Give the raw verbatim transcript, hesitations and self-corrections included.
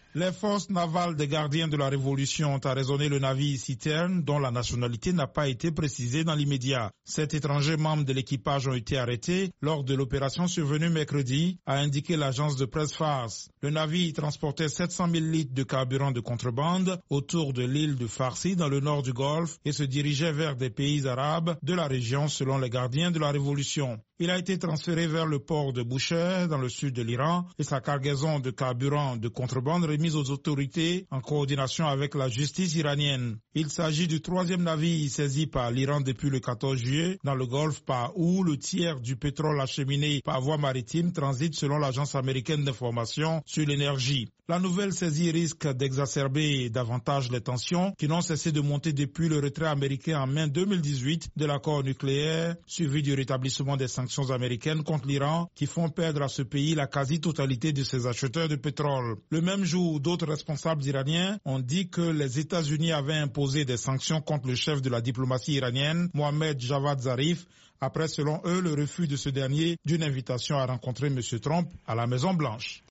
Les forces navales des gardiens de la Révolution ont arraisonné le navire citerne dont la nationalité n'a pas été précisée dans l'immédiat. Sept étrangers membres de l'équipage ont été arrêtés lors de l'opération survenue mercredi, a indiqué l'agence de presse Fars. Le navire transportait sept cent mille litres de carburant de contrebande autour de l'île de Farsi dans le nord du Golfe et se dirigeait vers des pays arabes de la région selon les gardiens de la Révolution. Il a été transféré vers le port de Boucher dans le sud de l'Iran et sa cargaison de carburant de contrebande remise aux autorités en coordination avec la justice iranienne. Il s'agit du troisième navire saisi par l'Iran depuis le quatorze juillet dans le Golfe par où le tiers du pétrole acheminé par voie maritime transite selon l'agence américaine d'information sur l'énergie. La nouvelle saisie risque d'exacerber davantage les tensions qui n'ont cessé de monter depuis le retrait américain en mai deux mille dix-huit de l'accord nucléaire, suivi du rétablissement des sanctions américaines contre l'Iran qui font perdre à ce pays la quasi-totalité de ses acheteurs de pétrole. Le même jour, d'autres responsables iraniens ont dit que les États-Unis avaient imposé des sanctions contre le chef de la diplomatie iranienne, Mohammad Javad Zarif, après, selon eux, le refus de ce dernier d'une invitation à rencontrer M. Trump à la Maison-Blanche.